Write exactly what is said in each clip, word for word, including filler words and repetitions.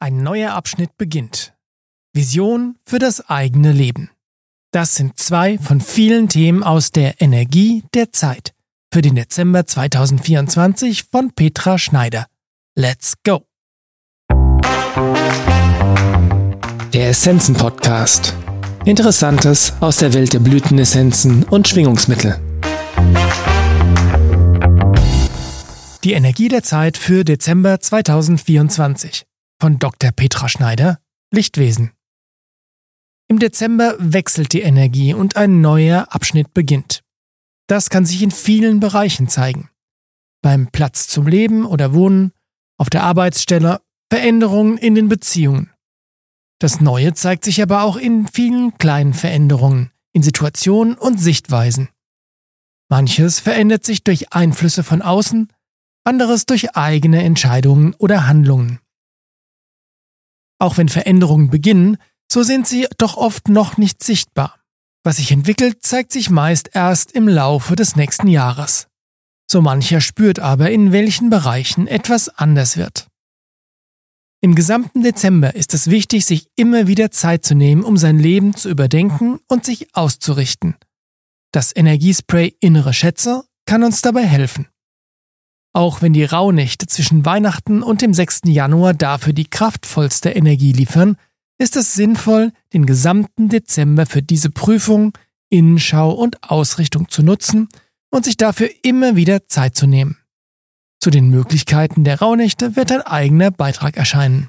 Ein neuer Abschnitt beginnt. Vision für das eigene Leben. Das sind zwei von vielen Themen aus der Energie der Zeit für den Dezember zweitausendvierundzwanzig von Petra Schneider. Let's go! Der Essenzen-Podcast. Interessantes aus der Welt der Blütenessenzen und Schwingungsmittel. Die Energie der Zeit für Dezember zweitausendvierundzwanzig von Doktor Petra Schneider, Lichtwesen. Im Dezember wechselt die Energie und ein neuer Abschnitt beginnt. Das kann sich in vielen Bereichen zeigen. Beim Platz zum Leben oder Wohnen, auf der Arbeitsstelle, Veränderungen in den Beziehungen. Das Neue zeigt sich aber auch in vielen kleinen Veränderungen, in Situationen und Sichtweisen. Manches verändert sich durch Einflüsse von außen, anderes durch eigene Entscheidungen oder Handlungen. Auch wenn Veränderungen beginnen, so sind sie doch oft noch nicht sichtbar. Was sich entwickelt, zeigt sich meist erst im Laufe des nächsten Jahres. So mancher spürt aber, in welchen Bereichen etwas anders wird. Im gesamten Dezember ist es wichtig, sich immer wieder Zeit zu nehmen, um sein Leben zu überdenken und sich auszurichten. Das Energiespray Innere Schätze kann uns dabei helfen. Auch wenn die Rauhnächte zwischen Weihnachten und dem sechsten Januar dafür die kraftvollste Energie liefern, ist es sinnvoll, den gesamten Dezember für diese Prüfung, Innenschau und Ausrichtung zu nutzen und sich dafür immer wieder Zeit zu nehmen. Zu den Möglichkeiten der Rauhnächte wird ein eigener Beitrag erscheinen.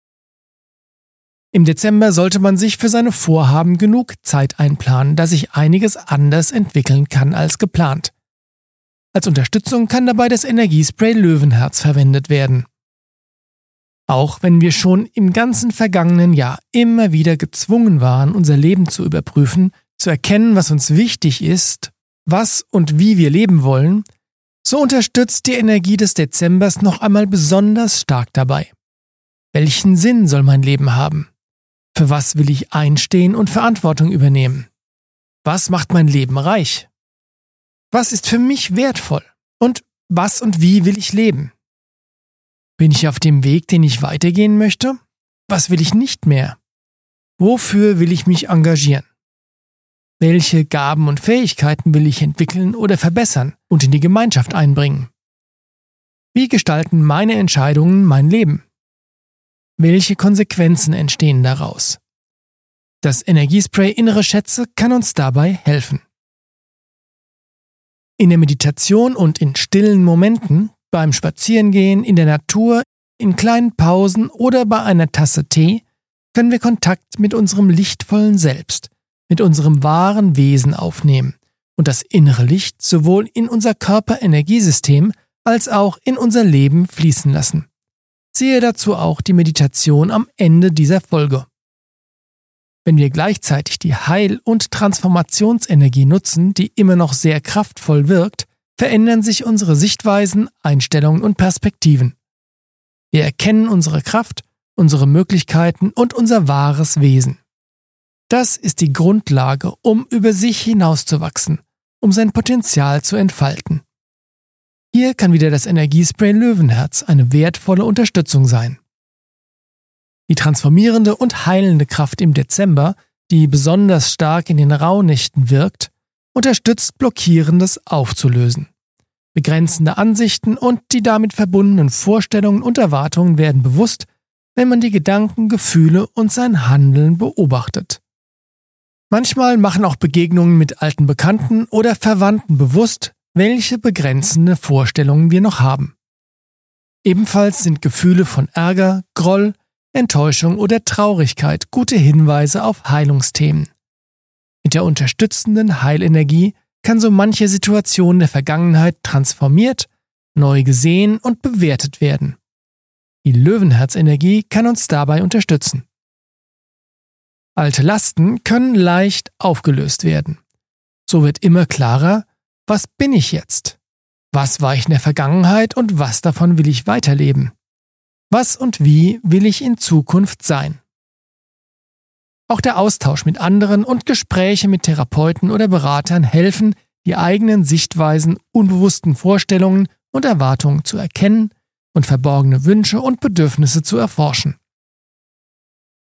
Im Dezember sollte man sich für seine Vorhaben genug Zeit einplanen, da sich einiges anders entwickeln kann als geplant. Als Unterstützung kann dabei das Energiespray Löwenherz verwendet werden. Auch wenn wir schon im ganzen vergangenen Jahr immer wieder gezwungen waren, unser Leben zu überprüfen, zu erkennen, was uns wichtig ist, was und wie wir leben wollen, so unterstützt die Energie des Dezembers noch einmal besonders stark dabei. Welchen Sinn soll mein Leben haben? Für was will ich einstehen und Verantwortung übernehmen? Was macht mein Leben reich? Was ist für mich wertvoll? Und was und wie will ich leben? Bin ich auf dem Weg, den ich weitergehen möchte? Was will ich nicht mehr? Wofür will ich mich engagieren? Welche Gaben und Fähigkeiten will ich entwickeln oder verbessern und in die Gemeinschaft einbringen? Wie gestalten meine Entscheidungen mein Leben? Welche Konsequenzen entstehen daraus? Das Energiespray Innere Schätze kann uns dabei helfen. In der Meditation und in stillen Momenten, beim Spazierengehen, in der Natur, in kleinen Pausen oder bei einer Tasse Tee, können wir Kontakt mit unserem lichtvollen Selbst, mit unserem wahren Wesen aufnehmen und das innere Licht sowohl in unser Körperenergiesystem als auch in unser Leben fließen lassen. Siehe dazu auch die Meditation am Ende dieser Folge. Wenn wir gleichzeitig die Heil- und Transformationsenergie nutzen, die immer noch sehr kraftvoll wirkt, verändern sich unsere Sichtweisen, Einstellungen und Perspektiven. Wir erkennen unsere Kraft, unsere Möglichkeiten und unser wahres Wesen. Das ist die Grundlage, um über sich hinauszuwachsen, um sein Potenzial zu entfalten. Hier kann wieder das Energiespray Löwenherz eine wertvolle Unterstützung sein. Die transformierende und heilende Kraft im Dezember, die besonders stark in den Rauhnächten wirkt, unterstützt Blockierendes aufzulösen. Begrenzende Ansichten und die damit verbundenen Vorstellungen und Erwartungen werden bewusst, wenn man die Gedanken, Gefühle und sein Handeln beobachtet. Manchmal machen auch Begegnungen mit alten Bekannten oder Verwandten bewusst, welche begrenzende Vorstellungen wir noch haben. Ebenfalls sind Gefühle von Ärger, Groll, Enttäuschung oder Traurigkeit gute Hinweise auf Heilungsthemen. Mit der unterstützenden Heilenergie kann so manche Situation der Vergangenheit transformiert, neu gesehen und bewertet werden. Die Löwenherzenergie kann uns dabei unterstützen. Alte Lasten können leicht aufgelöst werden. So wird immer klarer, was bin ich jetzt? Was war ich in der Vergangenheit und was davon will ich weiterleben? Was und wie will ich in Zukunft sein? Auch der Austausch mit anderen und Gespräche mit Therapeuten oder Beratern helfen, die eigenen Sichtweisen, unbewussten Vorstellungen und Erwartungen zu erkennen und verborgene Wünsche und Bedürfnisse zu erforschen.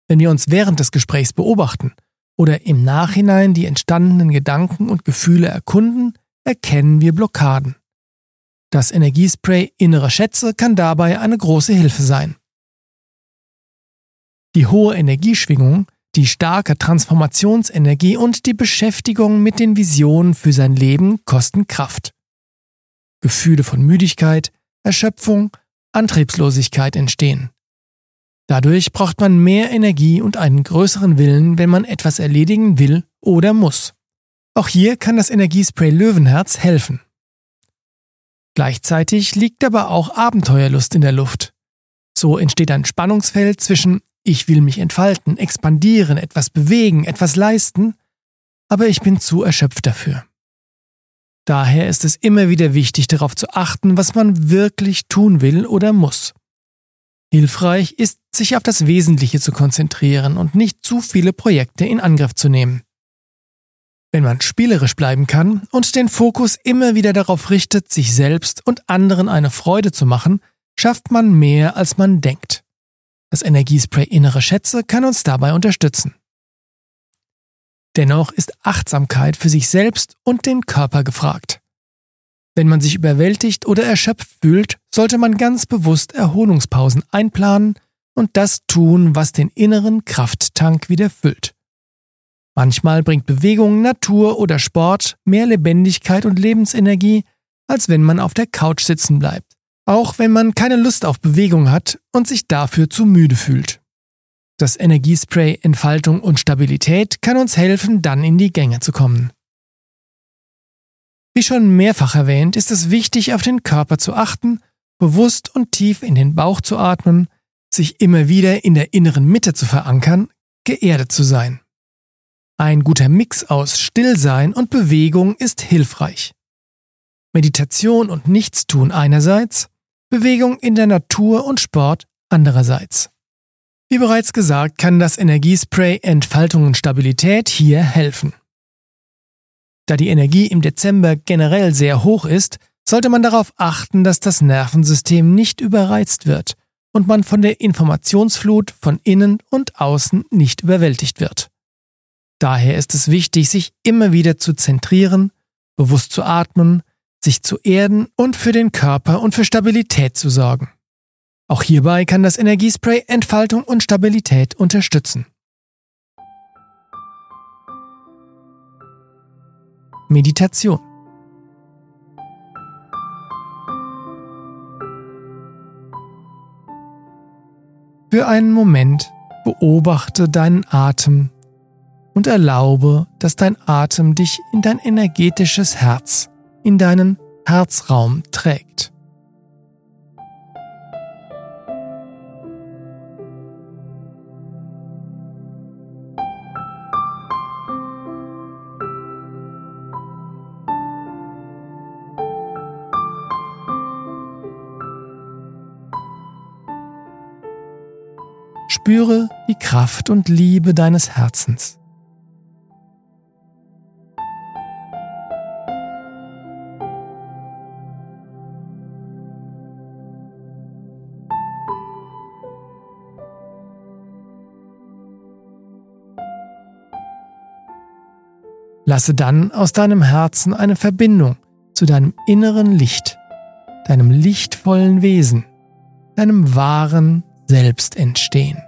Wenn wir uns während des Gesprächs beobachten oder im Nachhinein die entstandenen Gedanken und Gefühle erkunden, erkennen wir Blockaden. Das Energiespray Innere Schätze kann dabei eine große Hilfe sein. Die hohe Energieschwingung, die starke Transformationsenergie und die Beschäftigung mit den Visionen für sein Leben kosten Kraft. Gefühle von Müdigkeit, Erschöpfung, Antriebslosigkeit entstehen. Dadurch braucht man mehr Energie und einen größeren Willen, wenn man etwas erledigen will oder muss. Auch hier kann das Energiespray Löwenherz helfen. Gleichzeitig liegt aber auch Abenteuerlust in der Luft. So entsteht ein Spannungsfeld zwischen ich will mich entfalten, expandieren, etwas bewegen, etwas leisten, aber ich bin zu erschöpft dafür. Daher ist es immer wieder wichtig, darauf zu achten, was man wirklich tun will oder muss. Hilfreich ist, sich auf das Wesentliche zu konzentrieren und nicht zu viele Projekte in Angriff zu nehmen. Wenn man spielerisch bleiben kann und den Fokus immer wieder darauf richtet, sich selbst und anderen eine Freude zu machen, schafft man mehr, als man denkt. Das Energiespray Innere Schätze kann uns dabei unterstützen. Dennoch ist Achtsamkeit für sich selbst und den Körper gefragt. Wenn man sich überwältigt oder erschöpft fühlt, sollte man ganz bewusst Erholungspausen einplanen und das tun, was den inneren Krafttank wieder füllt. Manchmal bringt Bewegung, Natur oder Sport mehr Lebendigkeit und Lebensenergie, als wenn man auf der Couch sitzen bleibt, auch wenn man keine Lust auf Bewegung hat und sich dafür zu müde fühlt. Das Energiespray Entfaltung und Stabilität kann uns helfen, dann in die Gänge zu kommen. Wie schon mehrfach erwähnt, ist es wichtig, auf den Körper zu achten, bewusst und tief in den Bauch zu atmen, sich immer wieder in der inneren Mitte zu verankern, geerdet zu sein. Ein guter Mix aus Stillsein und Bewegung ist hilfreich. Meditation und Nichtstun einerseits, Bewegung in der Natur und Sport andererseits. Wie bereits gesagt, kann das Energiespray Entfaltung und Stabilität hier helfen. Da die Energie im Dezember generell sehr hoch ist, sollte man darauf achten, dass das Nervensystem nicht überreizt wird und man von der Informationsflut von innen und außen nicht überwältigt wird. Daher ist es wichtig, sich immer wieder zu zentrieren, bewusst zu atmen, sich zu erden und für den Körper und für Stabilität zu sorgen. Auch hierbei kann das Energiespray Entfaltung und Stabilität unterstützen. Meditation. Für einen Moment beobachte deinen Atem und erlaube, dass dein Atem dich in dein energetisches Herz, in deinen Herzraum trägt. Spüre die Kraft und Liebe deines Herzens. Lasse dann aus deinem Herzen eine Verbindung zu deinem inneren Licht, deinem lichtvollen Wesen, deinem wahren Selbst entstehen.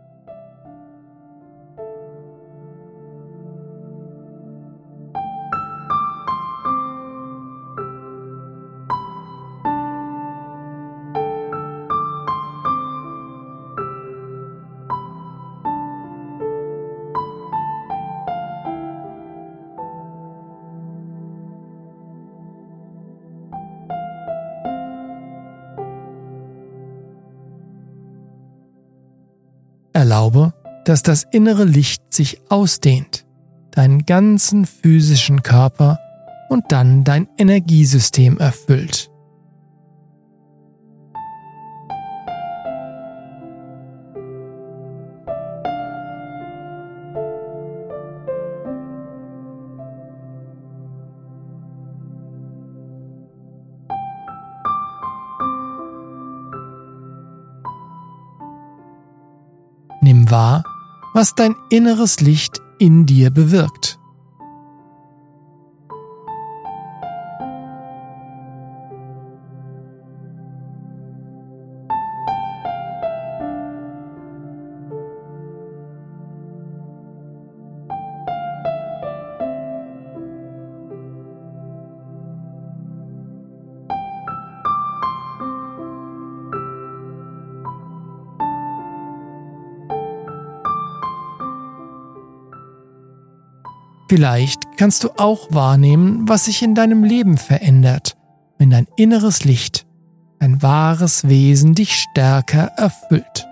Erlaube, dass das innere Licht sich ausdehnt, deinen ganzen physischen Körper und dann dein Energiesystem erfüllt. Nimm wahr, was dein inneres Licht in dir bewirkt. Vielleicht kannst du auch wahrnehmen, was sich in deinem Leben verändert, wenn dein inneres Licht, dein wahres Wesen dich stärker erfüllt.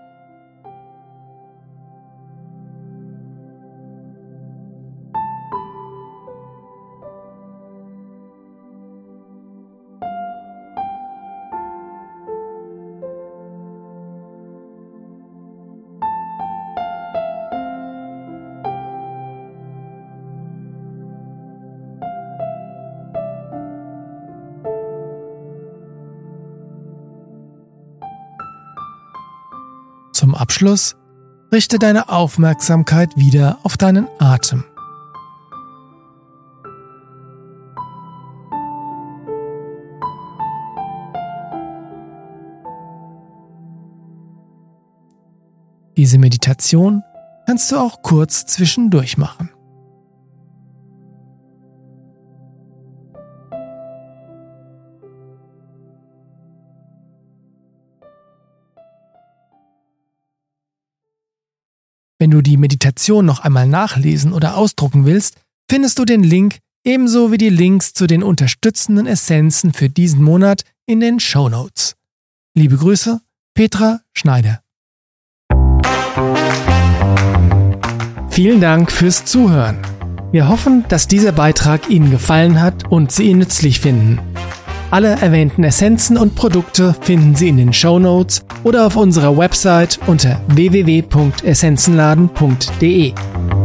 Zum Abschluss richte deine Aufmerksamkeit wieder auf deinen Atem. Diese Meditation kannst du auch kurz zwischendurch machen. Wenn du die Meditation noch einmal nachlesen oder ausdrucken willst, findest du den Link ebenso wie die Links zu den unterstützenden Essenzen für diesen Monat in den Shownotes. Liebe Grüße, Petra Schneider. Vielen Dank fürs Zuhören. Wir hoffen, dass dieser Beitrag Ihnen gefallen hat und Sie ihn nützlich finden. Alle erwähnten Essenzen und Produkte finden Sie in den Shownotes oder auf unserer Website unter w w w punkt essenzenladen punkt d e.